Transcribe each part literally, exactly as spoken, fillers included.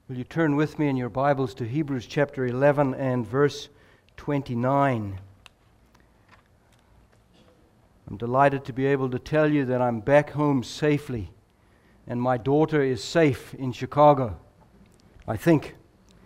Will you turn with me in your Bibles to Hebrews chapter eleven and verse twenty-nine? I'm delighted to be able to tell you that I'm back home safely, and my daughter is safe in Chicago, I think.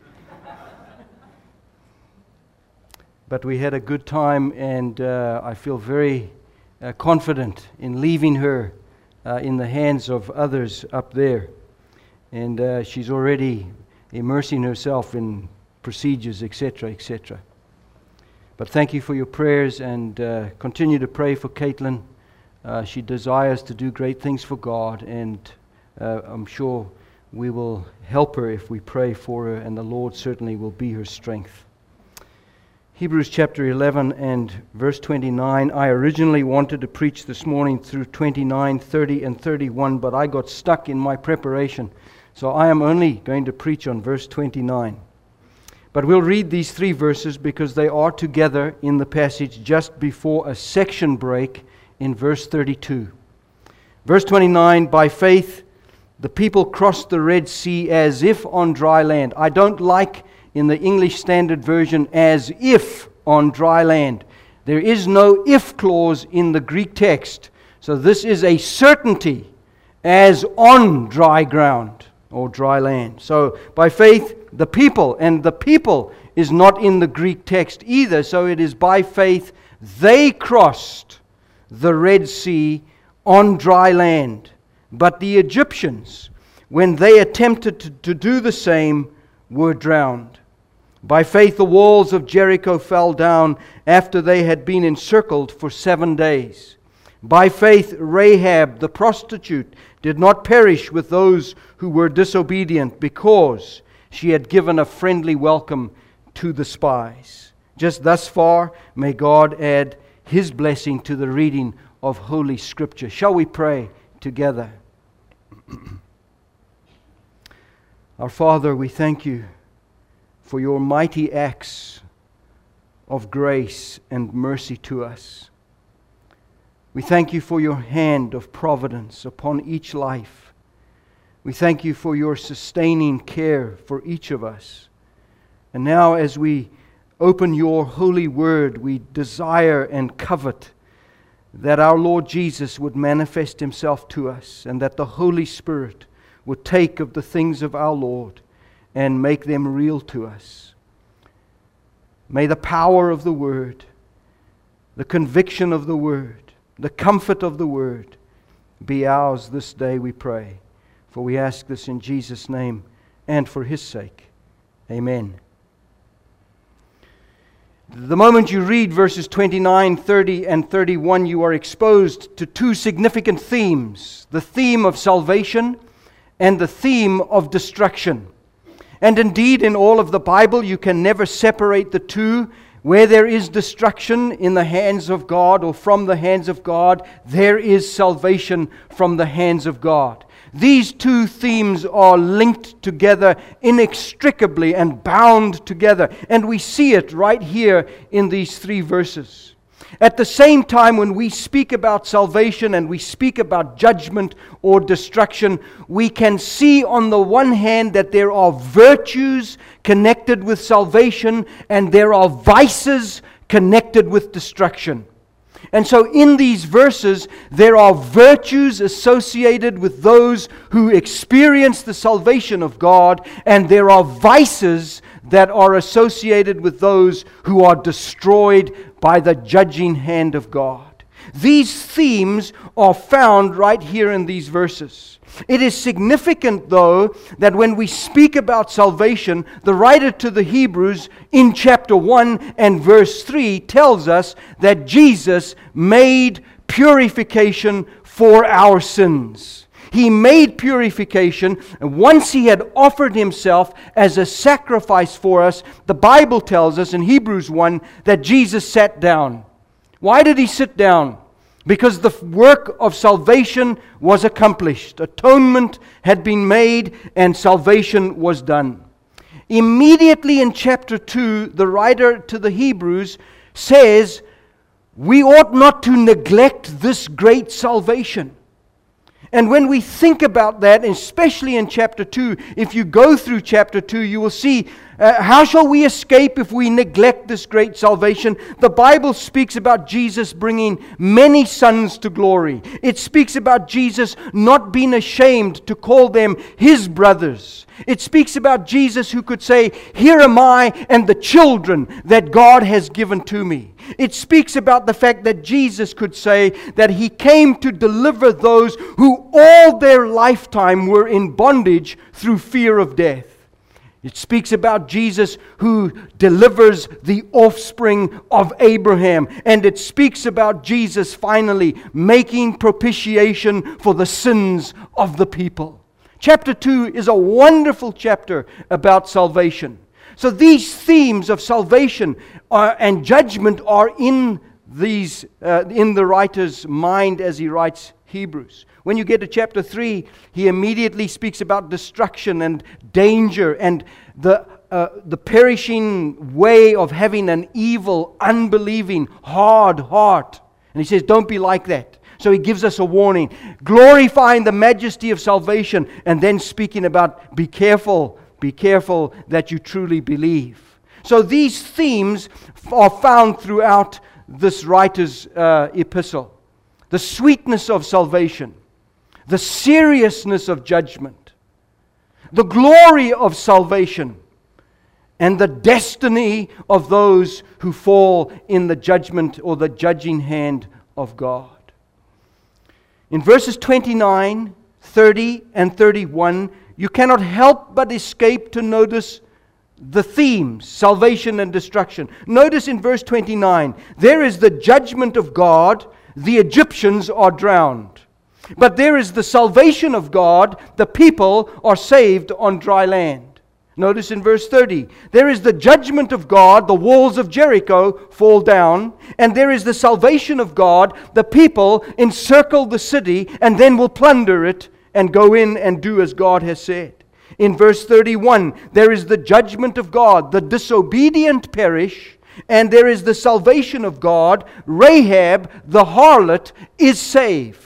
But we had a good time, and uh, I feel very uh, confident in leaving her uh, in the hands of others up there. And uh, she's already immersing herself in procedures, et cetera, et cetera. But thank you for your prayers, and uh, continue to pray for Caitlin. Uh, she desires to do great things for God, and uh, I'm sure we will help her if we pray for her, and the Lord certainly will be her strength. Hebrews chapter eleven and verse twenty-nine. I originally wanted to preach this morning through twenty-nine, thirty, and thirty-one, but I got stuck in my preparation. So I am only going to preach on verse twenty-nine. But we'll read these three verses because they are together in the passage just before a section break in verse thirty-two. Verse twenty-nine, by faith the people crossed the Red Sea as if on dry land. I don't like in the English Standard Version as if on dry land. There is no if clause in the Greek text. So this is a certainty as on dry ground or dry land. So by faith the people, and the people is not in the Greek text either, so it is by faith they crossed the Red Sea on dry land. But the Egyptians, when they attempted to, to do the same, were drowned. By faith the walls of Jericho fell down after they had been encircled for seven days. By faith Rahab the prostitute did not perish with those who were disobedient, because she had given a friendly welcome to the spies. Just thus far, may God add His blessing to the reading of Holy Scripture. Shall we pray together? Our Father, we thank You for Your mighty acts of grace and mercy to us. We thank You for Your hand of providence upon each life. We thank You for Your sustaining care for each of us. And now as we open Your holy word, we desire and covet that our Lord Jesus would manifest Himself to us, and that the Holy Spirit would take of the things of our Lord and make them real to us. May the power of the Word, the conviction of the Word, the comfort of the Word be ours this day, we pray. For we ask this in Jesus' name and for His sake. Amen. The moment you read verses twenty-nine, thirty, and thirty-one, you are exposed to two significant themes: the theme of salvation and the theme of destruction. And indeed, in all of the Bible, you can never separate the two. Where there is destruction in the hands of God or from the hands of God, there is salvation from the hands of God. These two themes are linked together inextricably and bound together. And we see it right here in these three verses. At the same time, when we speak about salvation and we speak about judgment or destruction, we can see on the one hand that there are virtues connected with salvation and there are vices connected with destruction. And so in these verses, there are virtues associated with those who experience the salvation of God, and there are vices that are associated with those who are destroyed by the judging hand of God. These themes are found right here in these verses. It is significant, though, that when we speak about salvation, the writer to the Hebrews in chapter one and verse three tells us that Jesus made purification for our sins. He made purification, and once He had offered Himself as a sacrifice for us, the Bible tells us in Hebrews one that Jesus sat down. Why did He sit down? Because the work of salvation was accomplished. Atonement had been made and salvation was done. Immediately in chapter two, the writer to the Hebrews says, we ought not to neglect this great salvation. And when we think about that, especially in chapter two, if you go through chapter two, you will see uh, how shall we escape if we neglect this great salvation? The Bible speaks about Jesus bringing many sons to glory. It speaks about Jesus not being ashamed to call them His brothers. It speaks about Jesus who could say, "Here am I and the children that God has given to me." It speaks about the fact that Jesus could say that He came to deliver those who all their lifetime were in bondage through fear of death. It speaks about Jesus who delivers the offspring of Abraham. And it speaks about Jesus finally making propitiation for the sins of the people. Chapter two is a wonderful chapter about salvation. So these themes of salvation are, and judgment are in these uh, in the writer's mind as he writes Hebrews. When you get to chapter three, he immediately speaks about destruction and danger and the uh, the perishing way of having an evil, unbelieving, hard heart. And he says, don't be like that. So he gives us a warning, glorifying the majesty of salvation, and then speaking about be careful, be careful that you truly believe. So these themes are found throughout this writer's uh, epistle. The sweetness of salvation, the seriousness of judgment, the glory of salvation, and the destiny of those who fall in the judgment or the judging hand of God. In verses twenty-nine, thirty, and thirty-one, you cannot help but escape to notice the themes, salvation and destruction. Notice in verse twenty-nine, there is the judgment of God, the Egyptians are drowned. But there is the salvation of God, the people are saved on dry land. Notice in verse thirty, there is the judgment of God, the walls of Jericho fall down, and there is the salvation of God, the people encircle the city and then will plunder it and go in and do as God has said. In verse thirty-one, there is the judgment of God, the disobedient perish, and there is the salvation of God, Rahab, the harlot, is saved.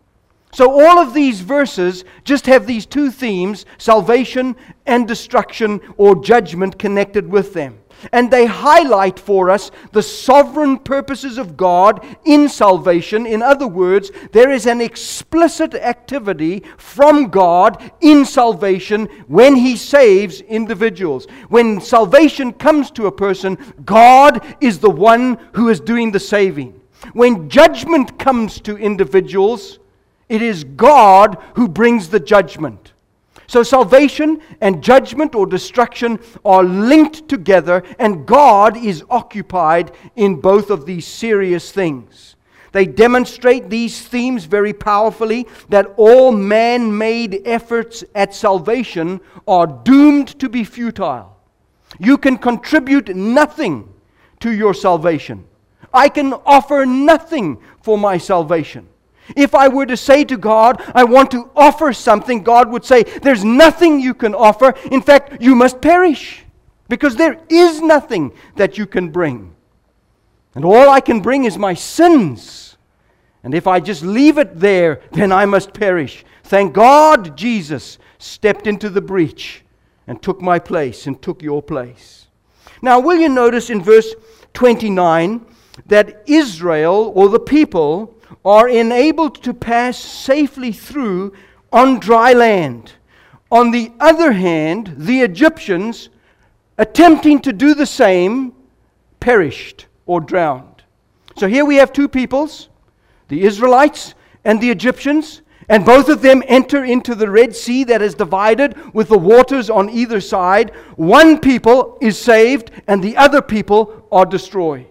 So all of these verses just have these two themes, salvation and destruction or judgment connected with them. And they highlight for us the sovereign purposes of God in salvation. In other words, there is an explicit activity from God in salvation when He saves individuals. When salvation comes to a person, God is the one who is doing the saving. When judgment comes to individuals, it is God who brings the judgment. So salvation and judgment or destruction are linked together, and God is occupied in both of these serious things. They demonstrate these themes very powerfully, that all man-made efforts at salvation are doomed to be futile. You can contribute nothing to your salvation. I can offer nothing for my salvation. If I were to say to God, I want to offer something, God would say, there's nothing you can offer. In fact, you must perish, because there is nothing that you can bring. And all I can bring is my sins. And if I just leave it there, then I must perish. Thank God Jesus stepped into the breach and took my place and took your place. Now, will you notice in verse twenty-nine that Israel, or the people, are enabled to pass safely through on dry land. On the other hand, the Egyptians, attempting to do the same, perished or drowned. So here we have two peoples, the Israelites and the Egyptians, and both of them enter into the Red Sea that is divided with the waters on either side. One people is saved and the other people are destroyed.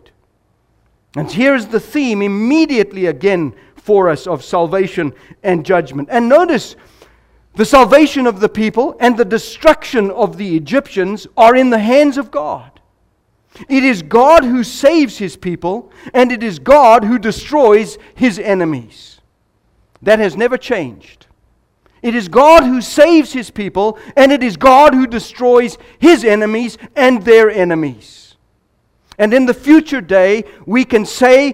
And here's the theme immediately again for us of salvation and judgment. And notice, the salvation of the people and the destruction of the Egyptians are in the hands of God. It is God who saves His people, and it is God who destroys His enemies. That has never changed. It is God who saves His people, and it is God who destroys His enemies and their enemies. And in the future day, we can say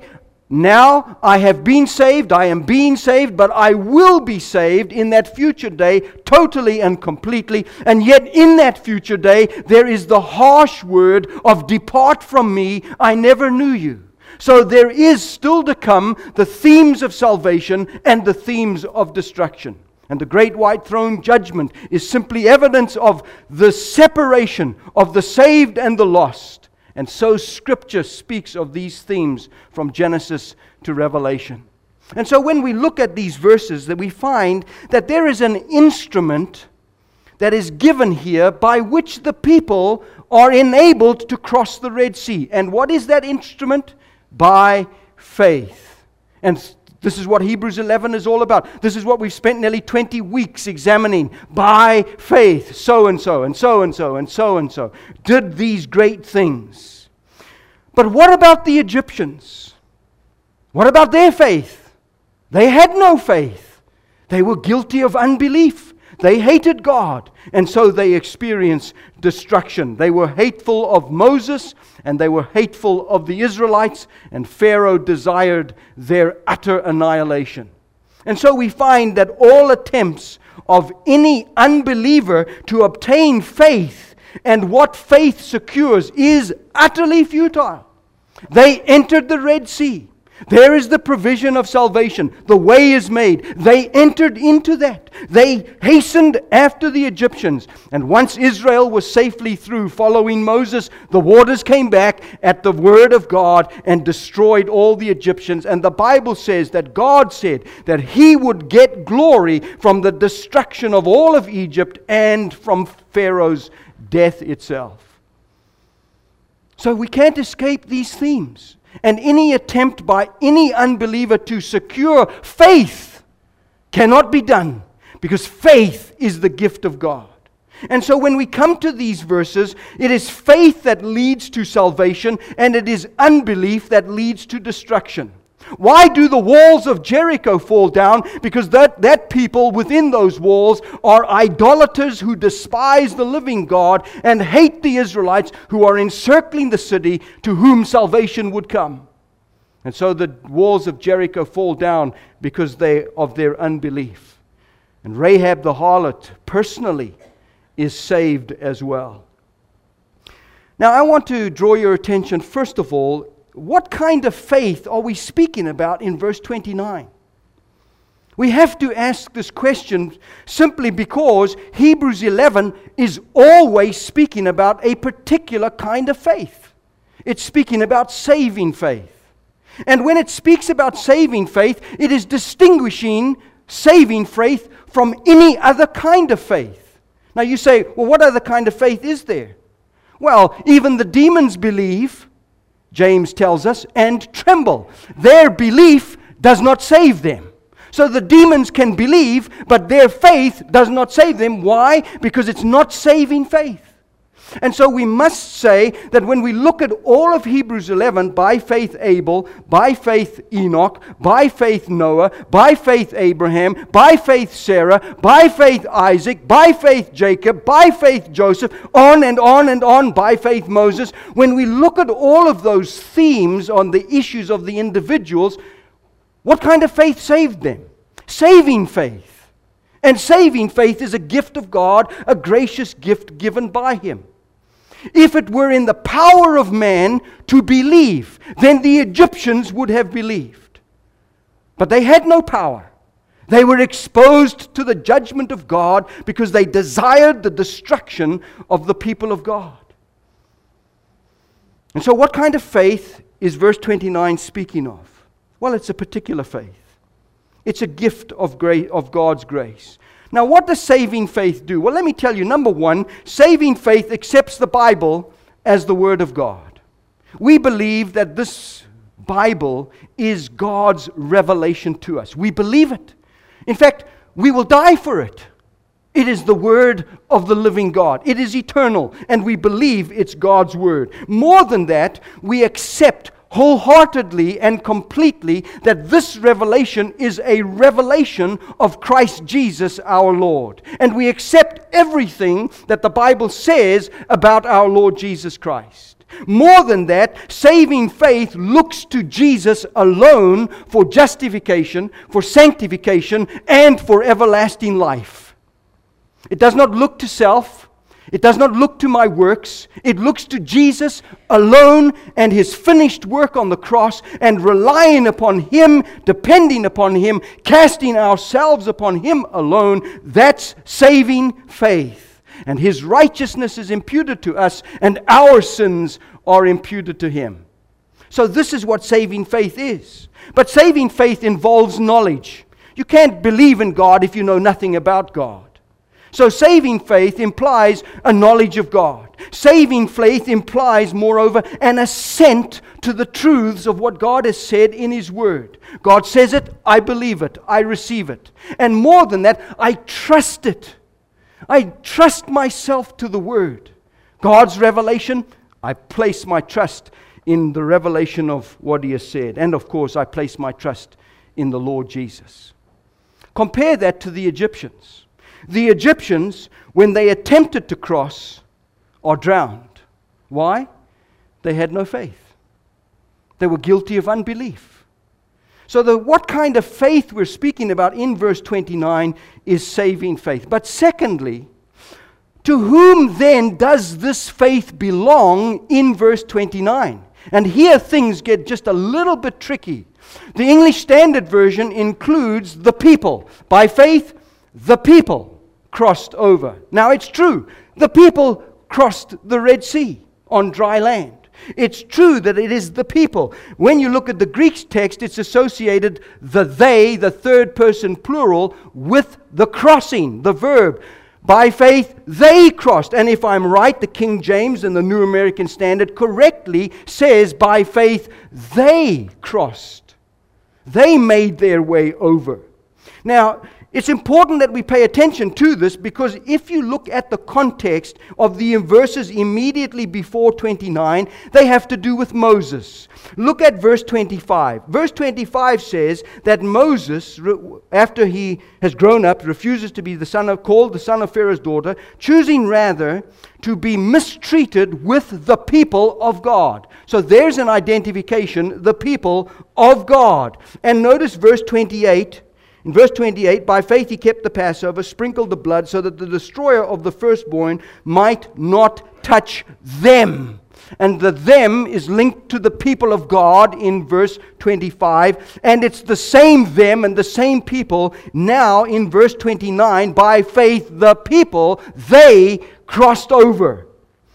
Now I have been saved, I am being saved, but I will be saved in that future day totally and completely. And yet in that future day, there is the harsh word of depart from me, I never knew you. So there is still to come the themes of salvation and the themes of destruction. And the great white throne judgment is simply evidence of the separation of the saved and the lost. And so Scripture speaks of these themes from Genesis to Revelation. And so when we look at these verses, that we find that there is an instrument that is given here by which the people are enabled to cross the Red Sea. And what is that instrument? By faith. And this is what Hebrews eleven is all about. This is what we've spent nearly twenty weeks examining. By faith, so and so, and so and so, and so and so did these great things. But what about the Egyptians? What about their faith? They had no faith. They were guilty of unbelief. They hated God, and so they experienced destruction. They were hateful of Moses, and they were hateful of the Israelites, and Pharaoh desired their utter annihilation. And so we find that all attempts of any unbeliever to obtain faith and what faith secures is utterly futile. They entered the Red Sea. There is the provision of salvation. The way is made. They entered into that. They hastened after the Egyptians. And once Israel was safely through following Moses, the waters came back at the word of God and destroyed all the Egyptians. And the Bible says that God said that He would get glory from the destruction of all of Egypt and from Pharaoh's death itself. So we can't escape these themes. And any attempt by any unbeliever to secure faith cannot be done, because faith is the gift of God. And so when we come to these verses, it is faith that leads to salvation, and it is unbelief that leads to destruction. Why do the walls of Jericho fall down? Because that, that people within those walls are idolaters who despise the living God and hate the Israelites who are encircling the city to whom salvation would come. And so the walls of Jericho fall down because they of their unbelief. And Rahab the harlot personally is saved as well. Now I want to draw your attention first of all. What kind of faith are we speaking about in verse twenty-nine? We have to ask this question simply because Hebrews eleven is always speaking about a particular kind of faith. It's speaking about saving faith. And when it speaks about saving faith, it is distinguishing saving faith from any other kind of faith. Now you say, well, what other kind of faith is there? Well, even the demons believe, James tells us, and tremble. Their belief does not save them. So the demons can believe, but their faith does not save them. Why? Because it's not saving faith. And so we must say that when we look at all of Hebrews eleven, by faith Abel, by faith Enoch, by faith Noah, by faith Abraham, by faith Sarah, by faith Isaac, by faith Jacob, by faith Joseph, on and on and on, by faith Moses, when we look at all of those themes on the issues of the individuals, what kind of faith saved them? Saving faith. And saving faith is a gift of God, a gracious gift given by Him. If it were in the power of man to believe, then the Egyptians would have believed. But they had no power. They were exposed to the judgment of God because they desired the destruction of the people of God. And so what kind of faith is verse twenty-nine speaking of? Well, it's a particular faith. It's a gift of grace, of God's grace. Now, what does saving faith do? Well, let me tell you. Number one, saving faith accepts the Bible as the Word of God. We believe that this Bible is God's revelation to us. We believe it. In fact, we will die for it. It is the Word of the living God. It is eternal, and we believe it's God's Word. More than that, we accept wholeheartedly and completely that this revelation is a revelation of Christ Jesus our Lord. And we accept everything that the Bible says about our Lord Jesus Christ. More than that, saving faith looks to Jesus alone for justification, for sanctification, and for everlasting life. It does not look to self. It does not look to my works. It looks to Jesus alone and His finished work on the cross, and relying upon Him, depending upon Him, casting ourselves upon Him alone. That's saving faith. And His righteousness is imputed to us, and our sins are imputed to Him. So this is what saving faith is. But saving faith involves knowledge. You can't believe in God if you know nothing about God. So saving faith implies a knowledge of God. Saving faith implies, moreover, an assent to the truths of what God has said in His Word. God says it, I believe it, I receive it. And more than that, I trust it. I trust myself to the Word. God's revelation, I place my trust in the revelation of what He has said. And of course, I place my trust in the Lord Jesus. Compare that to the Egyptians. The Egyptians, when they attempted to cross, are drowned. Why? They had no faith. They were guilty of unbelief. So the, what kind of faith we're speaking about in verse twenty-nine is saving faith. But secondly, to whom then does this faith belong in verse twenty-nine? And here things get just a little bit tricky. The English Standard Version includes the people. By faith, the people crossed over. Now it's true, the people crossed the Red Sea on dry land. It's true that it is the people. When you look at the Greek text, it's associated the they, the third person plural, with the crossing, the verb. By faith, they crossed. And if I'm right, the King James and the New American Standard correctly says, by faith, they crossed. They made their way over. Now, it's important that we pay attention to this, because if you look at the context of the verses immediately before twenty-nine, they have to do with Moses. Look at verse twenty-five. Verse twenty-five says that Moses, after he has grown up, refuses to be the son of, called the son of Pharaoh's daughter, choosing rather to be mistreated with the people of God. So there's an identification, the people of God. And notice verse twenty-eight. In verse twenty-eight, by faith he kept the Passover, sprinkled the blood, so that the destroyer of the firstborn might not touch them. And the them is linked to the people of God in verse twenty-five. And it's the same them and the same people now in verse twenty-nine. By faith the people, they crossed over.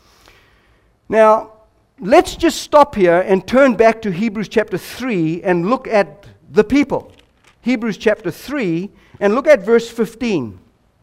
Now, let's just stop here and turn back to Hebrews chapter three and look at the people. Hebrews chapter three, and look at verse fifteen.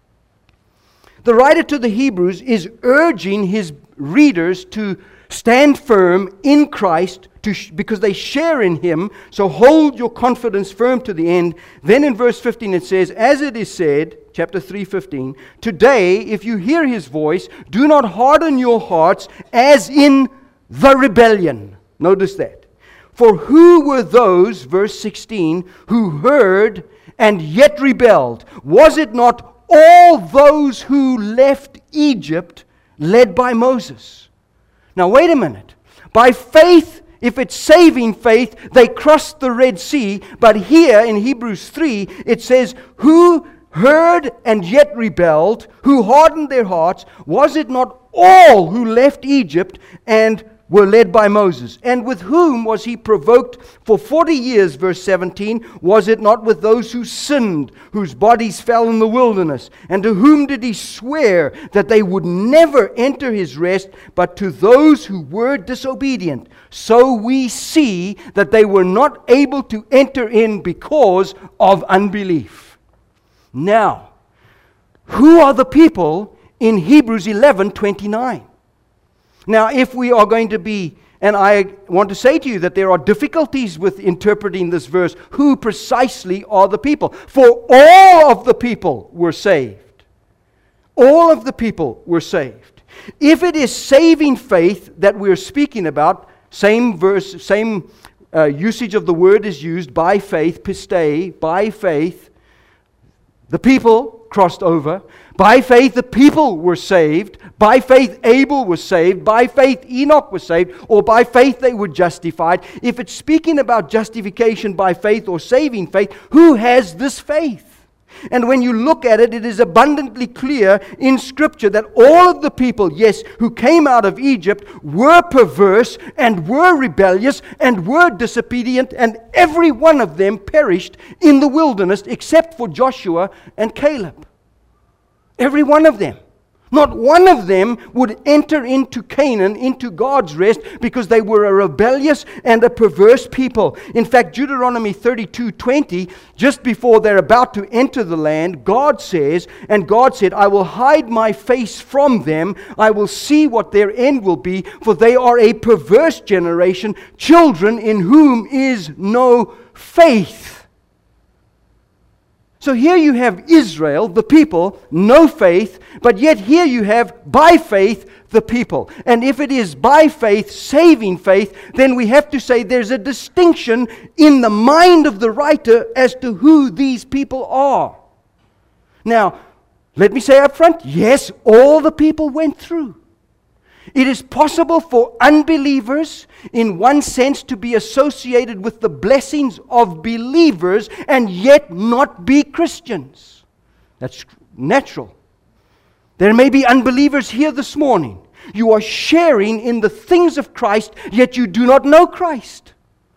The writer to the Hebrews is urging his readers to stand firm in Christ to sh- because they share in Him. So hold your confidence firm to the end. Then in verse fifteen it says, as it is said, chapter three fifteen, today if you hear His voice, do not harden your hearts as in the rebellion. Notice that. For who were those, verse sixteen, who heard and yet rebelled? Was it not all those who left Egypt led by Moses? Now wait a minute. By faith, if it's saving faith, they crossed the Red Sea. But here in Hebrews three, it says, who heard and yet rebelled, who hardened their hearts? Was it not all who left Egypt and were led by Moses? And with whom was he provoked for forty years, verse seventeen? Was it not with those who sinned, whose bodies fell in the wilderness? And to whom did he swear that they would never enter his rest, but to those who were disobedient? So we see that they were not able to enter in because of unbelief. Now, who are the people in Hebrews eleven twenty-nine? Now, if we are going to be, and I want to say to you that there are difficulties with interpreting this verse, who precisely are the people? For all of the people were saved. All of the people were saved. If it is saving faith that we're speaking about, same verse, same uh, usage of the word is used, by faith, pistei, by faith, the people crossed over. By faith, the people were saved. By faith, Abel was saved. By faith, Enoch was saved. Or by faith, they were justified. If it's speaking about justification by faith or saving faith, who has this faith? And when you look at it, it is abundantly clear in Scripture that all of the people, yes, who came out of Egypt were perverse and were rebellious and were disobedient, and every one of them perished in the wilderness except for Joshua and Caleb. Every one of them. Not one of them would enter into Canaan, into God's rest, because they were a rebellious and a perverse people. In fact, Deuteronomy thirty-two twenty, just before they're about to enter the land, God says, and God said, I will hide my face from them. I will see what their end will be, for they are a perverse generation, children in whom is no faith. So here you have Israel, the people, no faith, but yet here you have, by faith, the people. And if it is by faith, saving faith, then we have to say there's a distinction in the mind of the writer as to who these people are. Now, let me say up front, yes, all the people went through. It is possible for unbelievers, in one sense, to be associated with the blessings of believers and yet not be Christians. That's natural. There may be unbelievers here this morning. You are sharing in the things of Christ, yet you do not know Christ.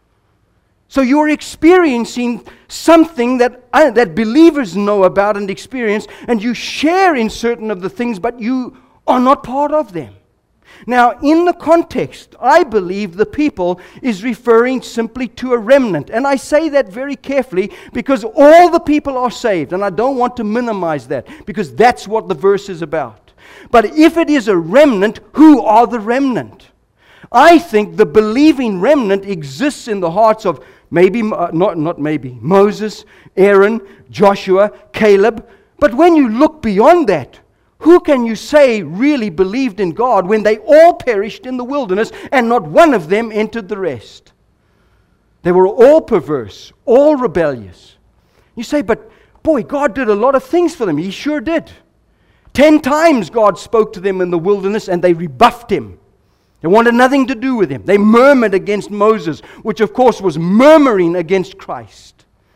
So you are experiencing something that, uh, that believers know about and experience, and you share in certain of the things, but you are not part of them. Now, in the context, I believe the people is referring simply to a remnant. And I say that very carefully because all the people are saved. And I don't want to minimize that because that's what the verse is about. But if it is a remnant, who are the remnant? I think the believing remnant exists in the hearts of maybe, uh, not, not maybe, Moses, Aaron, Joshua, Caleb. But when you look beyond that, who can you say really believed in God when they all perished in the wilderness and not one of them entered the rest? They were all perverse, all rebellious. You say, but boy, God did a lot of things for them. He sure did. Ten times God spoke to them in the wilderness and they rebuffed Him. They wanted nothing to do with Him. They murmured against Moses, which of course was murmuring against Christ.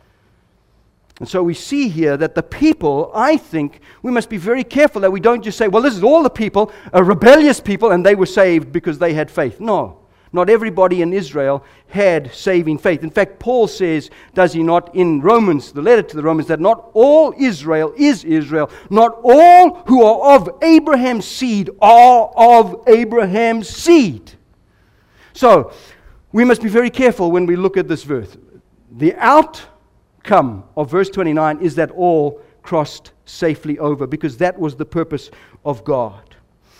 And so we see here that the people, I think, we must be very careful that we don't just say, well, this is all the people, a rebellious people, and they were saved because they had faith. No, not everybody in Israel had saving faith. In fact, Paul says, does he not, in Romans, the letter to the Romans, that not all Israel is Israel. Not all who are of Abraham's seed are of Abraham's seed. So, we must be very careful when we look at this verse. The out Come of verse twenty-nine is that all crossed safely over, because that was the purpose of God.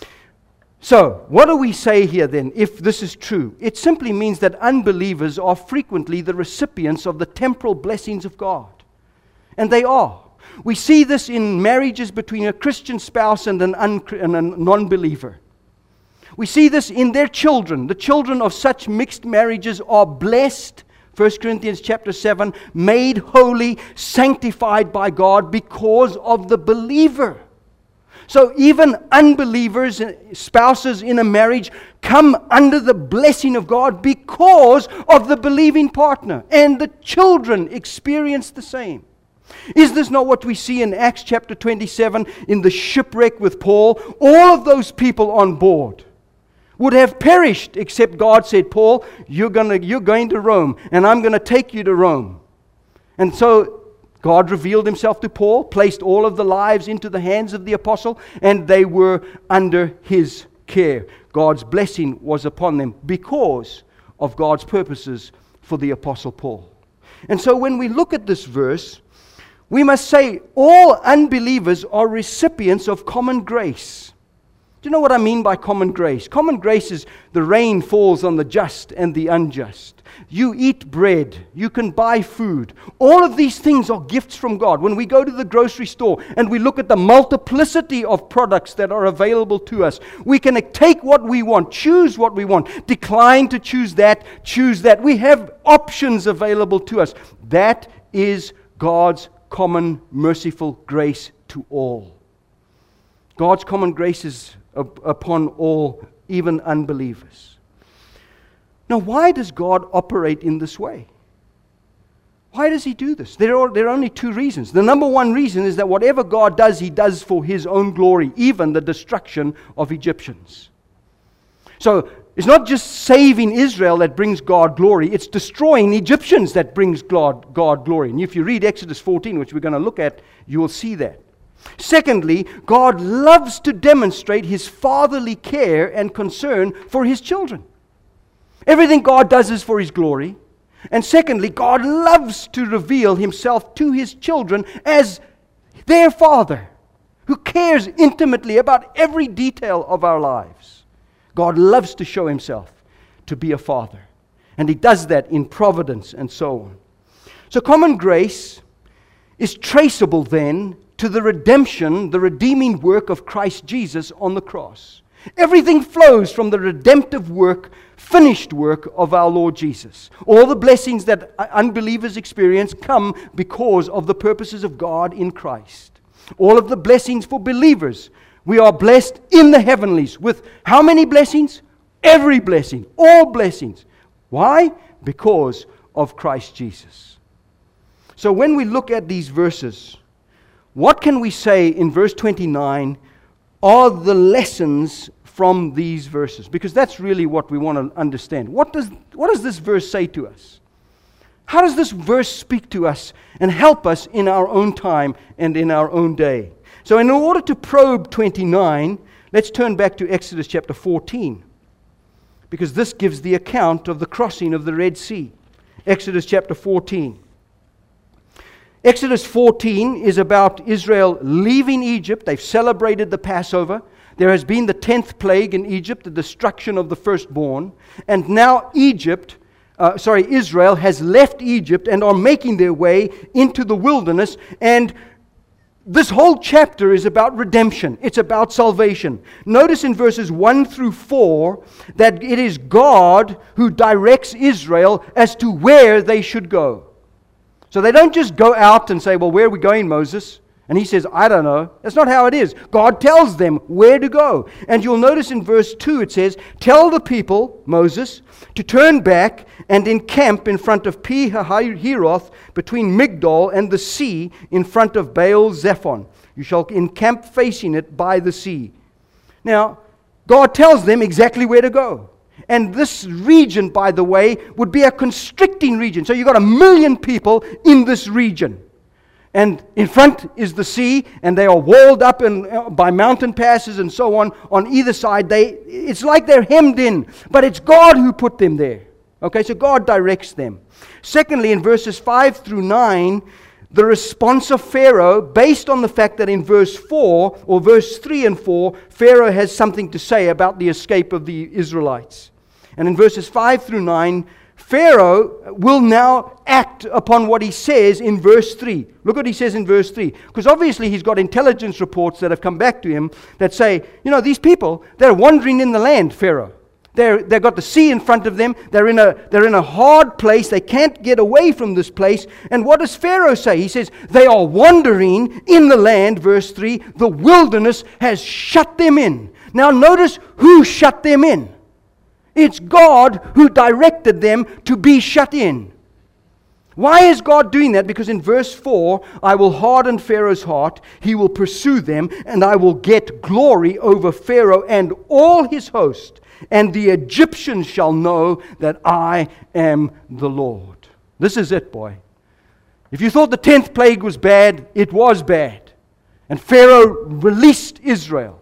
So, what do we say here then, if this is true? It simply means that unbelievers are frequently the recipients of the temporal blessings of God. And they are. We see this in marriages between a Christian spouse and an un- and a non-believer. We see this in their children. The children of such mixed marriages are blessed, First Corinthians chapter seven, made holy, sanctified by God because of the believer. So even unbelievers, spouses in a marriage, come under the blessing of God because of the believing partner. And the children experience the same. Is this not what we see in Acts chapter twenty-seven in the shipwreck with Paul? All of those people on board would have perished, except God said, Paul, you're gonna, you're going to Rome, and I'm going to take you to Rome. And so God revealed Himself to Paul, placed all of the lives into the hands of the apostle, and they were under his care. God's blessing was upon them because of God's purposes for the apostle Paul. And so when we look at this verse, we must say all unbelievers are recipients of common grace. Do you know what I mean by common grace? Common grace is the rain falls on the just and the unjust. You eat bread. You can buy food. All of these things are gifts from God. When we go to the grocery store and we look at the multiplicity of products that are available to us, we can take what we want, choose what we want, decline to choose that, choose that. We have options available to us. That is God's common merciful grace to all. God's common grace is up- upon all, even unbelievers. Now, why does God operate in this way? Why does He do this? There are, there are only two reasons. The number one reason is that whatever God does, He does for His own glory, even the destruction of Egyptians. So, it's not just saving Israel that brings God glory, it's destroying Egyptians that brings God, God glory. And if you read Exodus fourteen, which we're going to look at, you will see that. Secondly, God loves to demonstrate His fatherly care and concern for His children. Everything God does is for His glory. And secondly, God loves to reveal Himself to His children as their Father, who cares intimately about every detail of our lives. God loves to show Himself to be a Father. And He does that in providence and so on. So common grace is traceable then to the redemption, the redeeming work of Christ Jesus on the cross. Everything flows from the redemptive work, finished work of our Lord Jesus. All the blessings that unbelievers experience come because of the purposes of God in Christ. All of the blessings for believers, we are blessed in the heavenlies with how many blessings? Every blessing, all blessings. Why? Because of Christ Jesus. So when we look at these verses, what can we say in verse twenty-nine are the lessons from these verses? Because that's really what we want to understand. What does, what does this verse say to us? How does this verse speak to us and help us in our own time and in our own day? So in order to probe twenty-nine, let's turn back to Exodus chapter fourteen. Because this gives the account of the crossing of the Red Sea. Exodus chapter fourteen. Exodus fourteen is about Israel leaving Egypt. They've celebrated the Passover. There has been the tenth plague in Egypt, the destruction of the firstborn. And now Egypt, uh, sorry, Israel has left Egypt and are making their way into the wilderness. And this whole chapter is about redemption. It's about salvation. Notice in verses one through four that it is God who directs Israel as to where they should go. So they don't just go out and say, well, where are we going, Moses? And he says, I don't know. That's not how it is. God tells them where to go. And you'll notice in verse two it says, tell the people, Moses, to turn back and encamp in front of Pi-hahiroth between Migdol and the sea in front of Baal-zephon. You shall encamp facing it by the sea. Now, God tells them exactly where to go. And this region, by the way, would be a constricting region. So you've got a million people in this region. And in front is the sea, and they are walled up in, uh, by mountain passes and so on. On either side, they it's like they're hemmed in. But it's God who put them there. Okay, so God directs them. Secondly, in verses five through nine, the response of Pharaoh, based on the fact that in verse four, or verse three and four, Pharaoh has something to say about the escape of the Israelites. And in verses five through nine, Pharaoh will now act upon what he says in verse three. Look what he says in verse three. Because obviously he's got intelligence reports that have come back to him that say, you know, these people, they're wandering in the land, Pharaoh. They're, they've got the sea in front of them. They're in, a, they're in a hard place. They can't get away from this place. And what does Pharaoh say? He says, they are wandering in the land, verse three. The wilderness has shut them in. Now notice who shut them in. It's God who directed them to be shut in. Why is God doing that? Because in verse four, I will harden Pharaoh's heart, he will pursue them, and I will get glory over Pharaoh and all his host, and the Egyptians shall know that I am the Lord. This is it, boy. If you thought the tenth plague was bad, it was bad. And Pharaoh released Israel.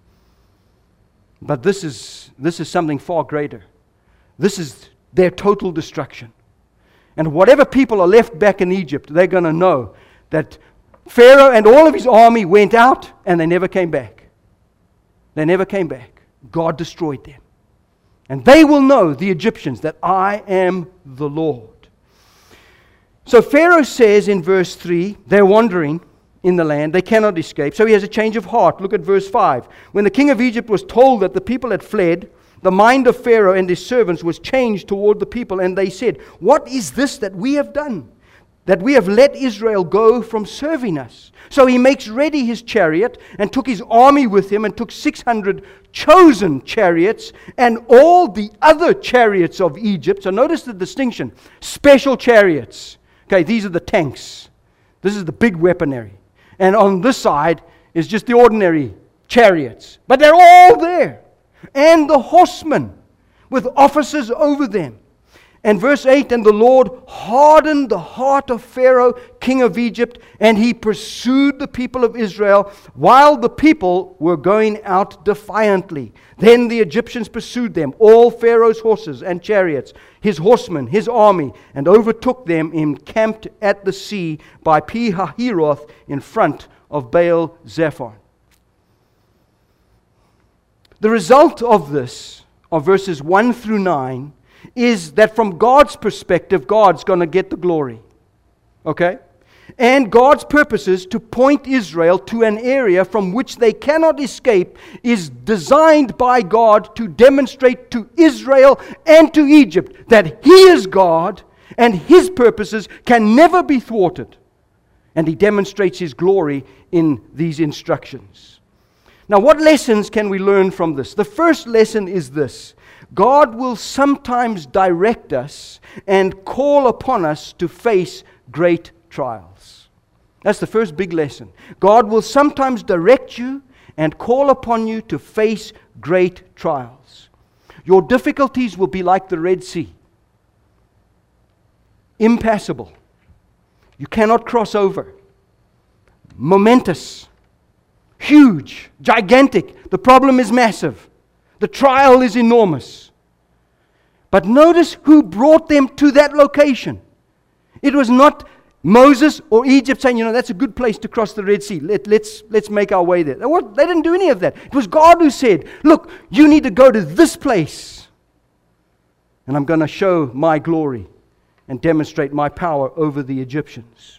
But this is this is something far greater. This is their total destruction. And whatever people are left back in Egypt, they're going to know that Pharaoh and all of his army went out and they never came back. They never came back. God destroyed them. And they will know, the Egyptians, that I am the Lord. So Pharaoh says in verse three, they're wandering in the land. They cannot escape. So he has a change of heart. Look at verse five. When the king of Egypt was told that the people had fled, the mind of Pharaoh and his servants was changed toward the people, and they said, what is this that we have done? that we have let Israel go from serving us. So he makes ready his chariot and took his army with him and took six hundred chosen chariots and all the other chariots of Egypt. So notice the distinction. Special chariots. Okay, these are the tanks. This is the big weaponry. And on this side is just the ordinary chariots. But they're all there. And the horsemen with officers over them. And verse eight, and the Lord hardened the heart of Pharaoh, king of Egypt, and he pursued the people of Israel while the people were going out defiantly. Then the Egyptians pursued them, all Pharaoh's horses and chariots, his horsemen, his army, and overtook them encamped at the sea by Pi-hahiroth in front of Baal Zephon. The result of this, of verses one through nine, is that from God's perspective, God's going to get the glory. Okay? And God's purposes to point Israel to an area from which they cannot escape is designed by God to demonstrate to Israel and to Egypt that He is God and His purposes can never be thwarted. And He demonstrates His glory in these instructions. Now, what lessons can we learn from this? The first lesson is this. God will sometimes direct us and call upon us to face great trials. That's the first big lesson. God will sometimes direct you and call upon you to face great trials. Your difficulties will be like the Red Sea. Impassable. You cannot cross over. Momentous. Huge. Gigantic. The problem is massive. The trial is enormous. But notice who brought them to that location. It was not Moses or Egypt saying, you know, that's a good place to cross the Red Sea. Let, let's, let's make our way there. They, weren't, they didn't do any of that. It was God who said, look, you need to go to this place. And I'm going to show my glory and demonstrate my power over the Egyptians.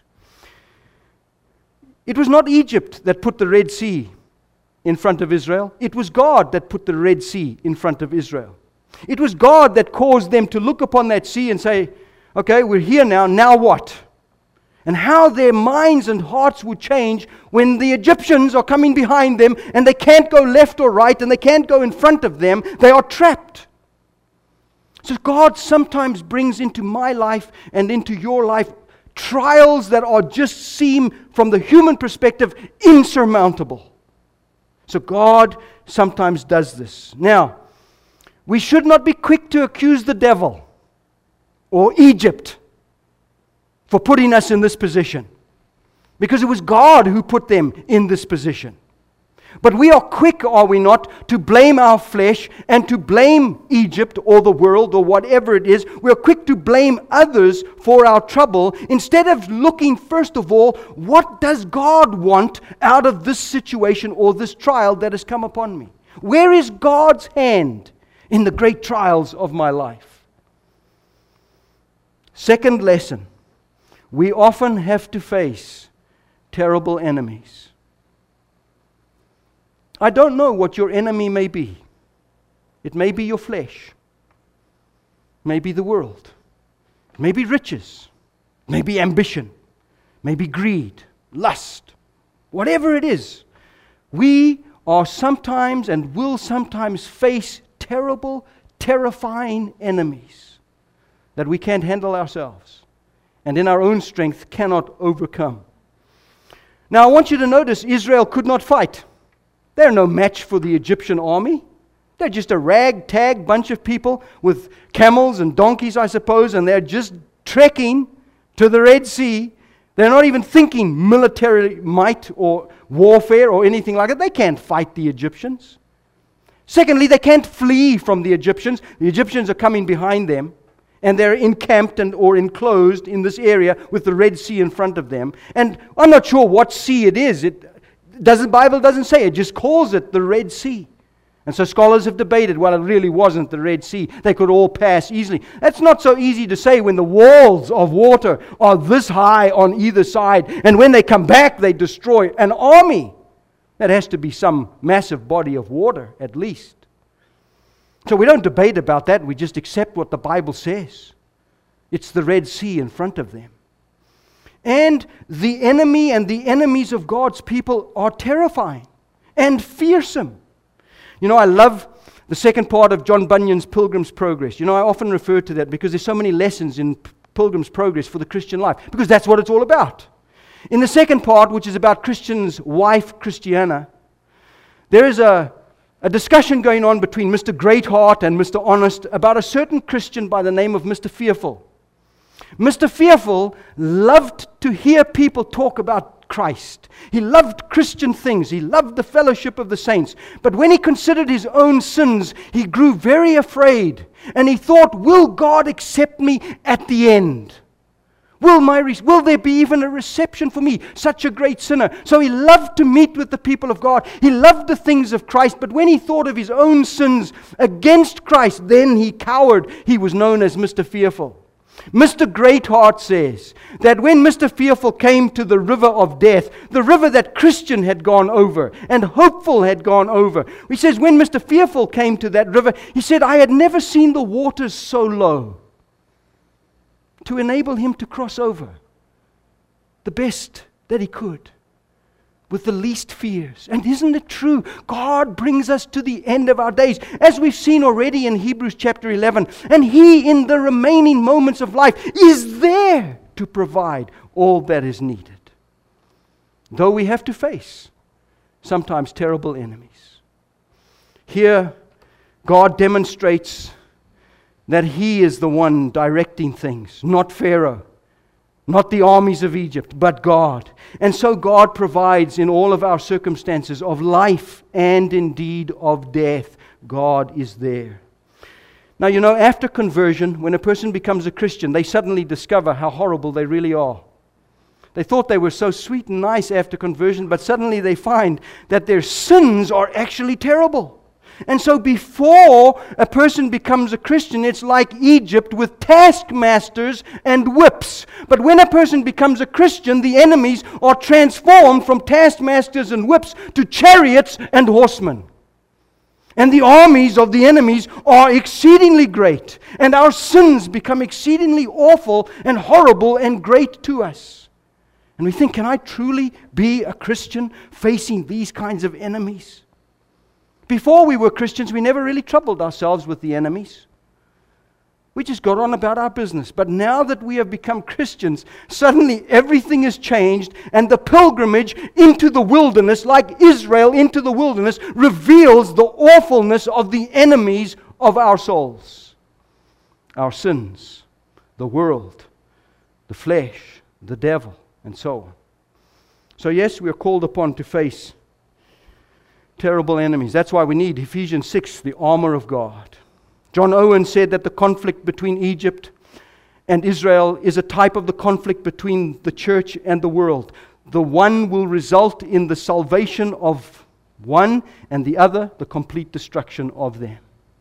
It was not Egypt that put the Red Sea in front of Israel. It was God that put the Red Sea in front of Israel. It was God that caused them to look upon that sea and say, okay, we're here now, now what? And how their minds and hearts would change when the Egyptians are coming behind them and they can't go left or right and they can't go in front of them. They are trapped. So God sometimes brings into my life and into your life trials that are just seem, from the human perspective, insurmountable. So God sometimes does this. Now, we should not be quick to accuse the devil or Egypt for putting us in this position, because it was God who put them in this position. But we are quick, are we not, to blame our flesh and to blame Egypt or the world or whatever it is. We are quick to blame others for our trouble instead of looking, first of all, what does God want out of this situation or this trial that has come upon me? Where is God's hand in the great trials of my life? Second lesson, we often have to face terrible enemies. I don't know what your enemy may be. It may be your flesh. It may be the world. It may be riches. It may be ambition. It may be greed, lust. Whatever it is, we are sometimes and will sometimes face terrible, terrifying enemies that we can't handle ourselves and in our own strength cannot overcome. Now I want you to notice Israel could not fight. They're no match for the Egyptian army. They're just a ragtag bunch of people with camels and donkeys, I suppose, and they're just trekking to the Red Sea. They're not even thinking military might or warfare or anything like that. They can't fight the Egyptians. Secondly, they can't flee from the Egyptians. The Egyptians are coming behind them, and they're encamped and or enclosed in this area with the Red Sea in front of them. And I'm not sure what sea it is. It does the Bible doesn't say. It just calls it the Red Sea. And so scholars have debated, well, it really wasn't the Red Sea. They could all pass easily. That's not so easy to say when the walls of water are this high on either side. And when they come back, they destroy an army. That has to be some massive body of water, at least. So we don't debate about that. We just accept what the Bible says. It's the Red Sea in front of them. And the enemy and the enemies of God's people are terrifying and fearsome. You know, I love the second part of John Bunyan's Pilgrim's Progress. You know, I often refer to that because there's so many lessons in Pilgrim's Progress for the Christian life, because that's what it's all about. In the second part, which is about Christian's wife, Christiana, there is a, a discussion going on between Mister Greatheart and Mister Honest about a certain Christian by the name of Mister Fearful. Mister Fearful loved to hear people talk about Christ. He loved Christian things. He loved the fellowship of the saints. But when he considered his own sins, he grew very afraid. And he thought, will God accept me at the end? Will, my re- will there be even a reception for me, such a great sinner? So he loved to meet with the people of God. He loved the things of Christ. But when he thought of his own sins against Christ, then he cowered. He was known as Mister Fearful. Mister Greatheart says that when Mister Fearful came to the river of death, the river that Christian had gone over and Hopeful had gone over, he says when Mister Fearful came to that river, he said, I had never seen the waters so low to enable him to cross over the best that he could, with the least fears. And isn't it true? God brings us to the end of our days, as we've seen already in Hebrews chapter eleven. And He, in the remaining moments of life, is there to provide all that is needed. Though we have to face sometimes terrible enemies. Here, God demonstrates that He is the one directing things, not Pharaoh. Not the armies of Egypt, but God. And so God provides in all of our circumstances of life and indeed of death. God is there. Now, you know, after conversion, when a person becomes a Christian, they suddenly discover how horrible they really are. They thought they were so sweet and nice after conversion, but suddenly they find that their sins are actually terrible. And so before a person becomes a Christian, it's like Egypt with taskmasters and whips. But when a person becomes a Christian, the enemies are transformed from taskmasters and whips to chariots and horsemen. And the armies of the enemies are exceedingly great. And our sins become exceedingly awful and horrible and great to us. And we think, can I truly be a Christian facing these kinds of enemies? Before we were Christians, we never really troubled ourselves with the enemies. We just got on about our business. But now that we have become Christians, suddenly everything has changed, and the pilgrimage into the wilderness, like Israel into the wilderness, reveals the awfulness of the enemies of our souls. Our sins, the world, the flesh, the devil, and so on. So yes, we are called upon to face terrible enemies. That's why we need Ephesians six, the armor of God. John Owen said that the conflict between Egypt and Israel is a type of the conflict between the church and the world. The one will result in the salvation of one, and the other, the complete destruction of them.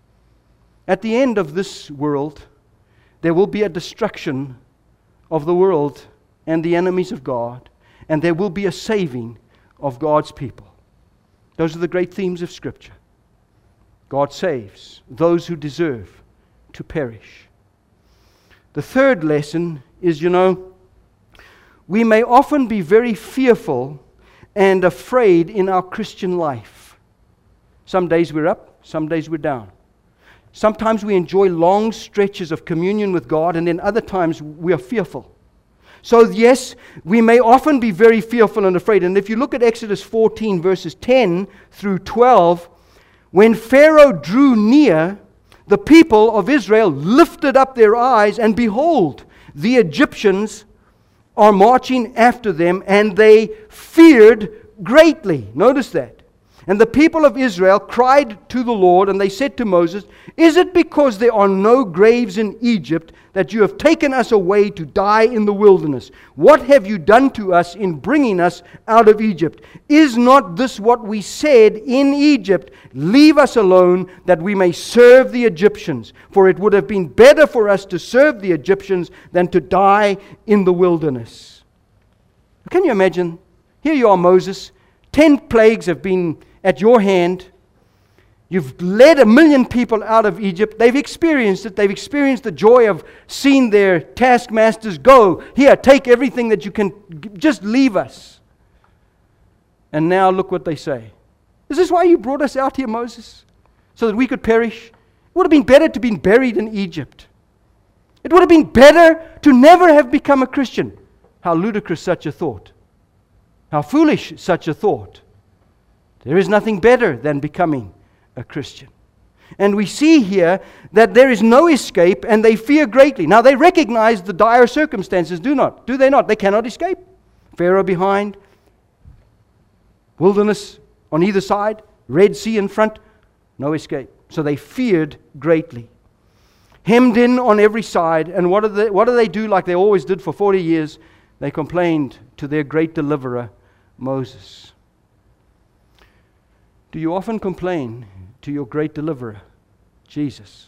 At the end of this world, there will be a destruction of the world and the enemies of God, and there will be a saving of God's people. Those are the great themes of Scripture. God saves those who deserve to perish. The third lesson is, you know, we may often be very fearful and afraid in our Christian life. Some days we're up, some days we're down. Sometimes we enjoy long stretches of communion with God, and then other times we are fearful. So yes, we may often be very fearful and afraid. And if you look at Exodus fourteen, verses ten through twelve, when Pharaoh drew near, the people of Israel lifted up their eyes, and behold, the Egyptians are marching after them, and they feared greatly. Notice that. And the people of Israel cried to the Lord, and they said to Moses, "Is it because there are no graves in Egypt that you have taken us away to die in the wilderness? What have you done to us in bringing us out of Egypt? Is not this what we said in Egypt? Leave us alone that we may serve the Egyptians. For it would have been better for us to serve the Egyptians than to die in the wilderness." Can you imagine? Here you are, Moses. Ten plagues have been at your hand. You've led a million people out of Egypt. They've experienced it. They've experienced the joy of seeing their taskmasters go. Here, take everything that you can. Just leave us. And now look what they say. Is this why you brought us out here, Moses? So that we could perish? It would have been better to be buried in Egypt. It would have been better to never have become a Christian. How ludicrous such a thought. How foolish such a thought. There is nothing better than becoming a Christian. And we see here that there is no escape, and they fear greatly. Now they recognize the dire circumstances, do not? Do they not? They cannot escape. Pharaoh behind, wilderness on either side, Red Sea in front, no escape. So they feared greatly. Hemmed in on every side, and what do they, what do they do like they always did for forty years? They complained to their great deliverer, Moses. Do you often complain to your great deliverer, Jesus?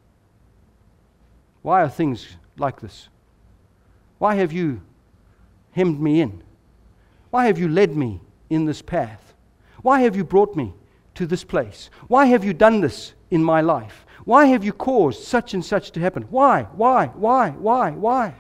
Why are things like this? Why have you hemmed me in? Why have you led me in this path? Why have you brought me to this place? Why have you done this in my life? Why have you caused such and such to happen? Why? Why? Why? Why? Why?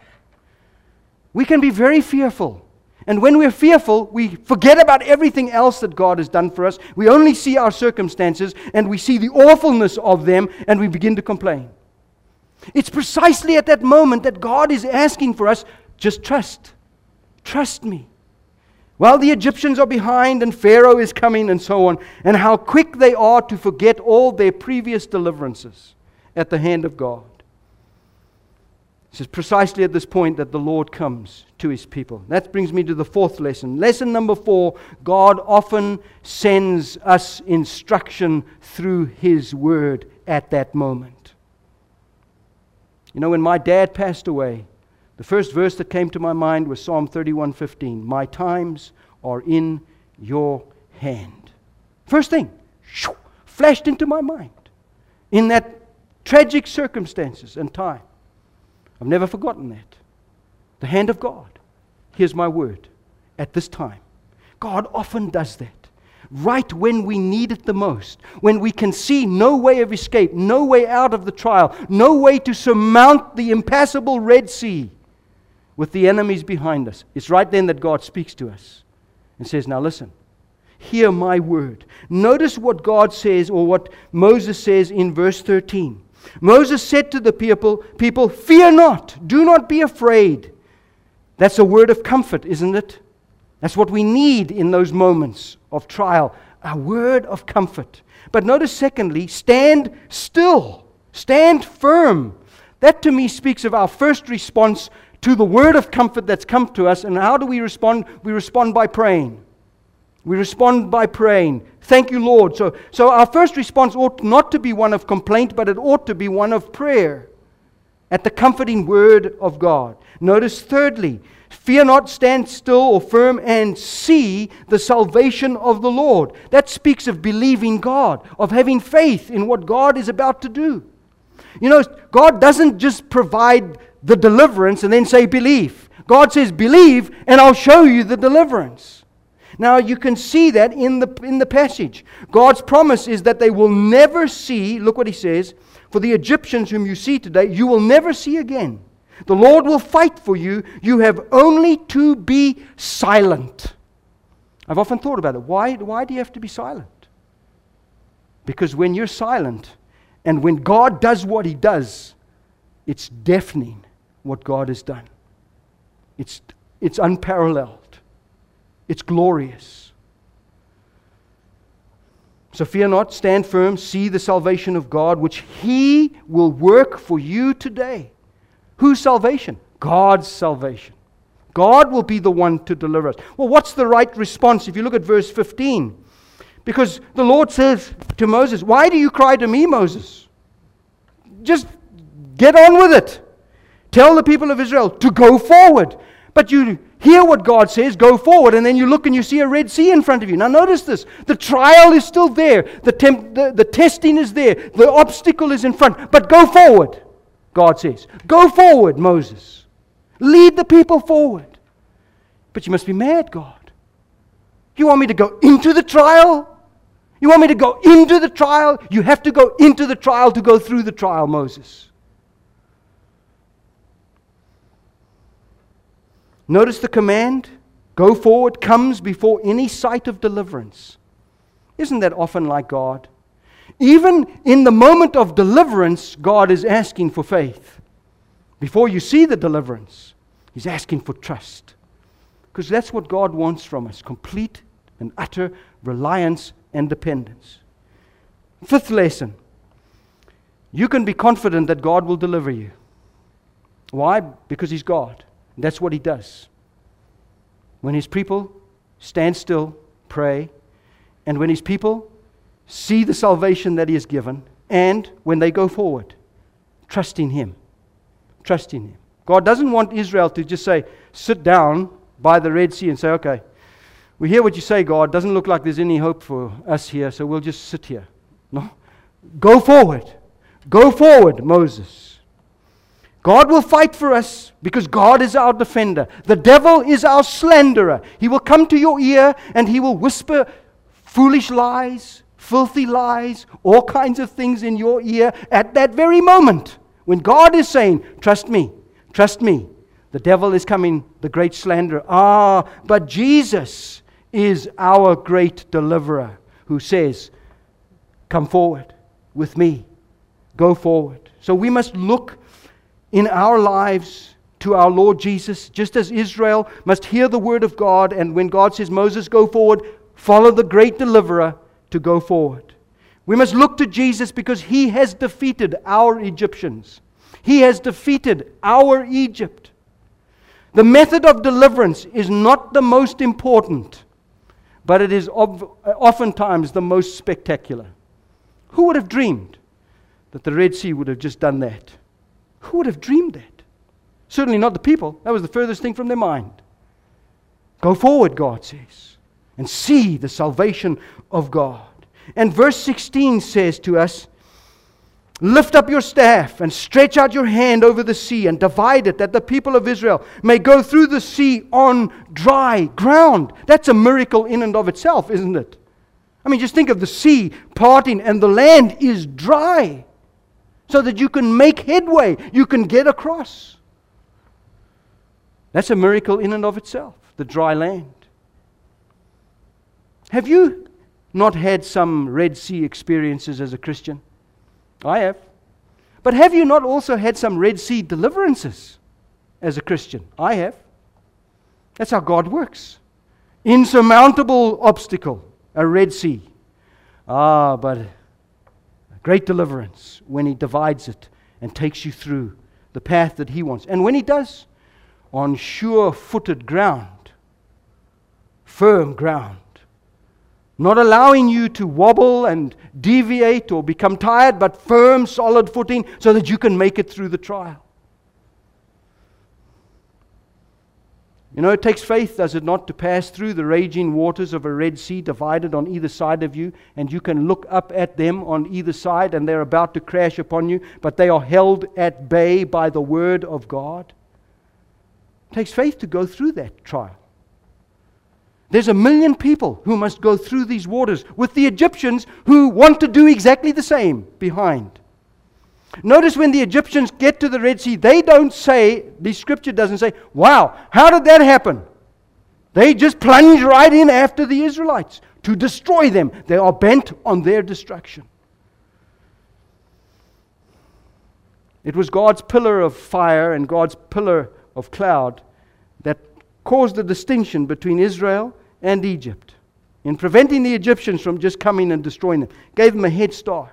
We can be very fearful. And when we're fearful, we forget about everything else that God has done for us. We only see our circumstances, and we see the awfulness of them, and we begin to complain. It's precisely at that moment that God is asking for us, just trust. Trust me. While the Egyptians are behind and Pharaoh is coming and so on, and how quick they are to forget all their previous deliverances at the hand of God. This is precisely at this point that the Lord comes to His people. That brings me to the fourth lesson. Lesson number four, God often sends us instruction through His Word at that moment. You know, when my dad passed away, the first verse that came to my mind was Psalm thirty-one fifteen. My times are in your hand. First thing, shoo, flashed into my mind in that tragic circumstances and time. I've never forgotten that. The hand of God. Here's my word. At this time. God often does that. Right when we need it the most. When we can see no way of escape, no way out of the trial, no way to surmount the impassable Red Sea with the enemies behind us. It's right then that God speaks to us and says, now listen, hear my word. Notice what God says, or what Moses says in verse thirteen. Moses said to the people, people, fear not, do not be afraid. That's a word of comfort, isn't it? That's what we need in those moments of trial, a word of comfort. But notice secondly, stand still, stand firm. That to me speaks of our first response to the word of comfort that's come to us. And how do we respond? We respond by praying. We respond by praying. Thank you, Lord. So, so our first response ought not to be one of complaint, but it ought to be one of prayer at the comforting word of God. Notice thirdly, fear not, stand still or firm and see the salvation of the Lord. That speaks of believing God, of having faith in what God is about to do. You know, God doesn't just provide the deliverance and then say believe. God says believe and I'll show you the deliverance. Now you can see that in the in the passage. God's promise is that they will never see, look what He says, for the Egyptians whom you see today, you will never see again. The Lord will fight for you. You have only to be silent. I've often thought about it. Why, why do you have to be silent? Because when you're silent and when God does what He does, it's deafening what God has done. It's, it's unparalleled. It's glorious. So fear not, stand firm, see the salvation of God, which He will work for you today. Whose salvation? God's salvation. God will be the one to deliver us. Well, what's the right response if you look at verse fifteen? Because the Lord says to Moses, why do you cry to me, Moses? Just get on with it. Tell the people of Israel to go forward. But you hear what God says, go forward, and then you look and you see a Red Sea in front of you. Now notice this, the trial is still there, the, temp- the, the testing is there, the obstacle is in front, but go forward, God says. Go forward, Moses. Lead the people forward. But you must be mad, God. You want me to go into the trial? You want me to go into the trial? You have to go into the trial to go through the trial, Moses. Notice the command, go forward, comes before any sight of deliverance. Isn't that often like God? Even in the moment of deliverance, God is asking for faith. Before you see the deliverance, He's asking for trust. Because that's what God wants from us, complete and utter reliance and dependence. Fifth lesson, you can be confident that God will deliver you. Why? Because He's God. That's what He does. When His people stand still, pray, and when His people see the salvation that He has given, and when they go forward, trust in Him. Trust in Him. God doesn't want Israel to just say, sit down by the Red Sea and say, okay, we hear what you say, God. Doesn't look like there's any hope for us here, so we'll just sit here. No. Go forward. Go forward, Moses. God will fight for us because God is our defender. The devil is our slanderer. He will come to your ear and he will whisper foolish lies, filthy lies, all kinds of things in your ear at that very moment. When God is saying, trust me, trust me, the devil is coming, the great slanderer. Ah, but Jesus is our great deliverer who says, come forward with me. Go forward. So we must look in our lives to our Lord Jesus, just as Israel must hear the word of God, and when God says, Moses, go forward, follow the great deliverer to go forward. We must look to Jesus because He has defeated our Egyptians. He has defeated our Egypt. The method of deliverance is not the most important, but it is oftentimes the most spectacular. Who would have dreamed that the Red Sea would have just done that? Who would have dreamed that? Certainly not the people. That was the furthest thing from their mind. Go forward, God says, and see the salvation of God. And verse sixteen says to us, lift up your staff and stretch out your hand over the sea and divide it, that the people of Israel may go through the sea on dry ground. That's a miracle in and of itself, isn't it? I mean, just think of the sea parting and the land is dry, so that you can make headway, you can get across. That's a miracle in and of itself, the dry land. Have you not had some Red Sea experiences as a Christian? I have. But have you not also had some Red Sea deliverances as a Christian? I have. That's how God works. Insurmountable obstacle, a Red Sea. Ah, but great deliverance when He divides it and takes you through the path that He wants. And when He does, on sure-footed ground, firm ground, not allowing you to wobble and deviate or become tired, but firm, solid footing so that you can make it through the trial. You know, it takes faith, does it not, to pass through the raging waters of a Red Sea divided on either side of you, and you can look up at them on either side and they're about to crash upon you, but they are held at bay by the word of God. It takes faith to go through that trial. There's a million people who must go through these waters with the Egyptians who want to do exactly the same behind. Notice when the Egyptians get to the Red Sea, they don't say, the scripture doesn't say, wow, how did that happen? They just plunge right in after the Israelites to destroy them. They are bent on their destruction. It was God's pillar of fire and God's pillar of cloud that caused the distinction between Israel and Egypt in preventing the Egyptians from just coming and destroying them. Gave them a head start.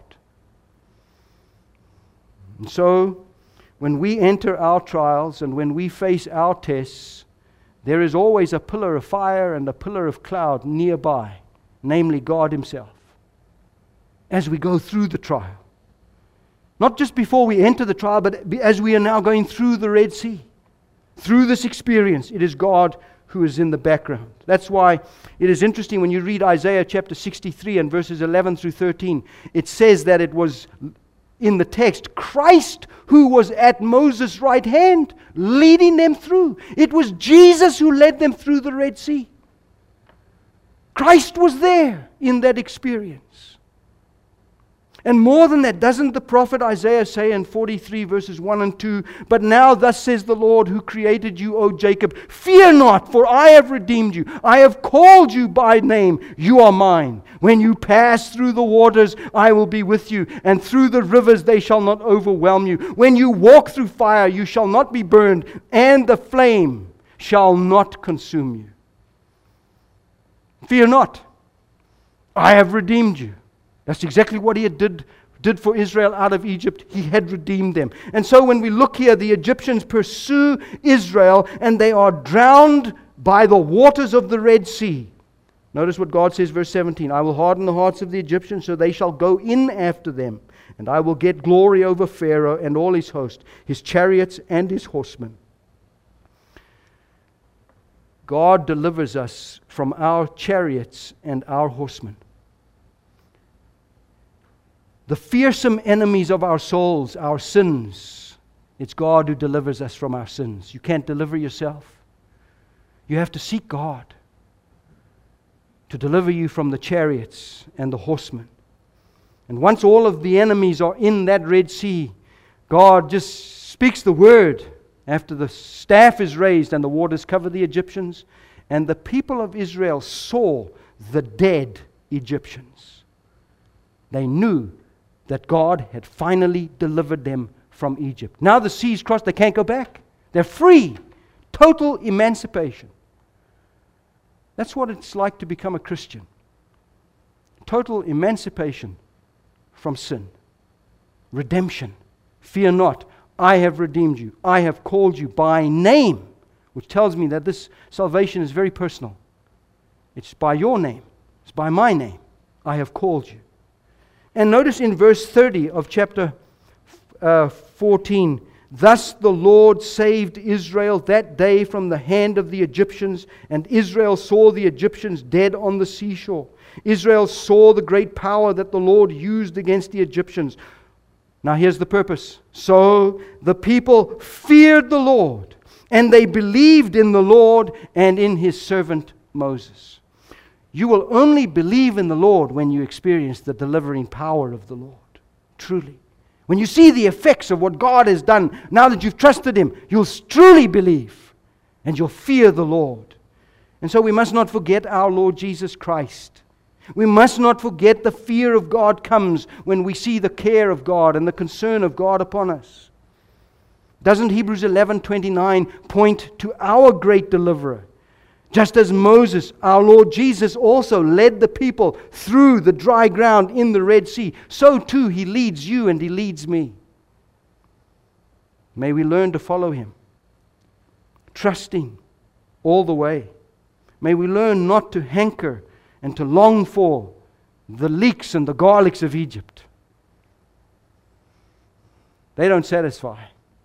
And so, when we enter our trials and when we face our tests, there is always a pillar of fire and a pillar of cloud nearby, namely God Himself, as we go through the trial. Not just before we enter the trial, but as we are now going through the Red Sea. Through this experience, it is God who is in the background. That's why it is interesting when you read Isaiah chapter sixty-three and verses eleven through thirteen. It says that it was, in the text, Christ who was at Moses' right hand, leading them through. It was Jesus who led them through the Red Sea. Christ was there in that experience. And more than that, doesn't the prophet Isaiah say in forty-three verses one and two, "But now thus says the Lord who created you, O Jacob, fear not, for I have redeemed you. I have called you by name. You are mine. When you pass through the waters, I will be with you, and through the rivers they shall not overwhelm you. When you walk through fire, you shall not be burned, and the flame shall not consume you. Fear not. I have redeemed you." That's exactly what he had did, did for Israel out of Egypt. He had redeemed them. And so when we look here, the Egyptians pursue Israel and they are drowned by the waters of the Red Sea. Notice what God says, verse seventeen. "I will harden the hearts of the Egyptians, so they shall go in after them. And I will get glory over Pharaoh and all his host, his chariots and his horsemen." God delivers us from our chariots and our horsemen. The fearsome enemies of our souls, our sins. It's God who delivers us from our sins. You can't deliver yourself. You have to seek God to deliver you from the chariots and the horsemen. And once all of the enemies are in that Red Sea, God just speaks the word after the staff is raised and the waters cover the Egyptians. And the people of Israel saw the dead Egyptians. They knew that God had finally delivered them from Egypt. Now the sea's crossed, they can't go back. They're free. Total emancipation. That's what it's like to become a Christian. Total emancipation from sin. Redemption. Fear not, I have redeemed you. I have called you by name, which tells me that this salvation is very personal. It's by your name. It's by my name. I have called you. And notice in verse thirty of chapter uh, fourteen, "Thus the Lord saved Israel that day from the hand of the Egyptians, and Israel saw the Egyptians dead on the seashore. Israel saw the great power that the Lord used against the Egyptians." Now here's the purpose. "So the people feared the Lord, and they believed in the Lord and in his servant Moses." You will only believe in the Lord when you experience the delivering power of the Lord. Truly. When you see the effects of what God has done, now that you've trusted him, you'll truly believe and you'll fear the Lord. And so we must not forget our Lord Jesus Christ. We must not forget the fear of God comes when we see the care of God and the concern of God upon us. Doesn't Hebrews eleven twenty-nine point to our great deliverer? Just as Moses, our Lord Jesus, also led the people through the dry ground in the Red Sea, so too he leads you and he leads me. May we learn to follow him, trusting all the way. May we learn not to hanker and to long for the leeks and the garlics of Egypt. They don't satisfy.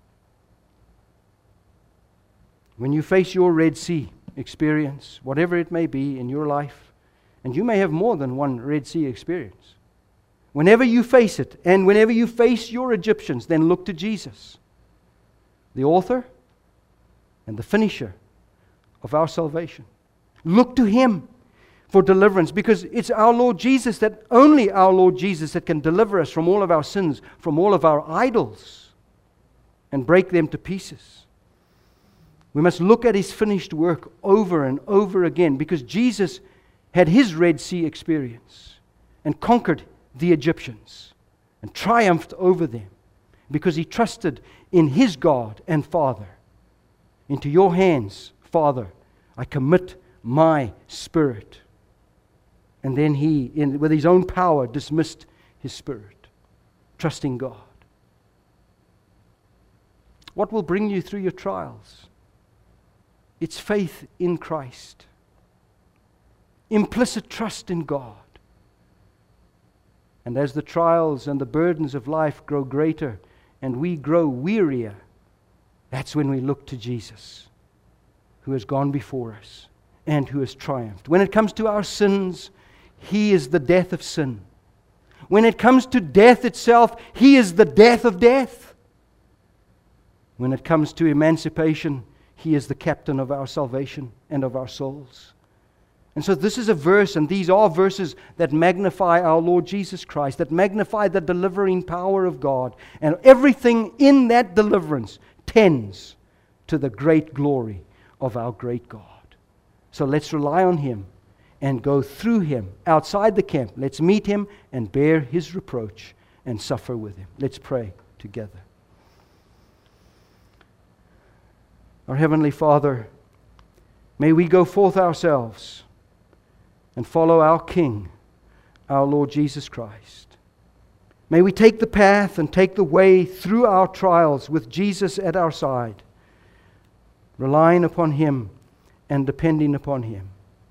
When you face your Red Sea experience, whatever it may be in your life, and you may have more than one Red Sea experience. Whenever you face it, and whenever you face your Egyptians, then look to Jesus, the author and the finisher of our salvation. Look to him for deliverance, because it's our Lord Jesus, that only our Lord Jesus, that can deliver us from all of our sins, from all of our idols, and break them to pieces. We must look at his finished work over and over again, because Jesus had his Red Sea experience and conquered the Egyptians and triumphed over them, because he trusted in his God and Father. Into your hands, Father, I commit my spirit. And then he, in, with his own power, dismissed his spirit, trusting God. What will bring you through your trials? It's faith in Christ. Implicit trust in God. And as the trials and the burdens of life grow greater and we grow wearier, that's when we look to Jesus, who has gone before us and who has triumphed. When it comes to our sins, he is the death of sin. When it comes to death itself, he is the death of death. When it comes to emancipation, he is the captain of our salvation and of our souls. And so this is a verse, and these are verses that magnify our Lord Jesus Christ, that magnify the delivering power of God. And everything in that deliverance tends to the great glory of our great God. So let's rely on Him and go through Him outside the camp. Let's meet Him and bear His reproach and suffer with Him. Let's pray together. Our Heavenly Father, may we go forth ourselves and follow our King, our Lord Jesus Christ. May we take the path and take the way through our trials with Jesus at our side, relying upon Him and depending upon Him.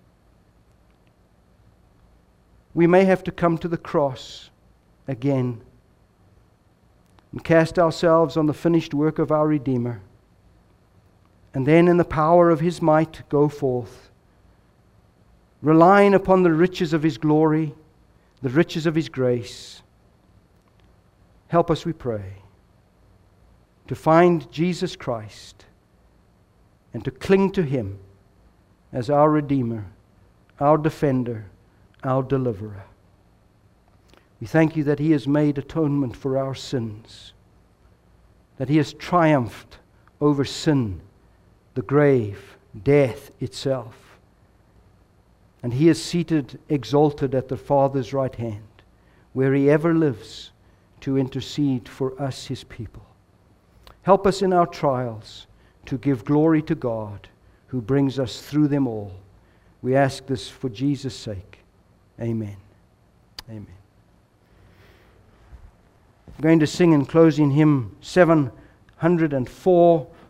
We may have to come to the cross again and cast ourselves on the finished work of our Redeemer, and then in the power of His might go forth, relying upon the riches of His glory, the riches of His grace. Help us, we pray, to find Jesus Christ and to cling to Him as our Redeemer, our Defender, our Deliverer. We thank You that He has made atonement for our sins, that He has triumphed over sin, the grave, death itself. And He is seated, exalted at the Father's right hand, where He ever lives to intercede for us, His people. Help us in our trials to give glory to God, who brings us through them all. We ask this for Jesus' sake. Amen. Amen. I'm going to sing in closing hymn seven hundred four.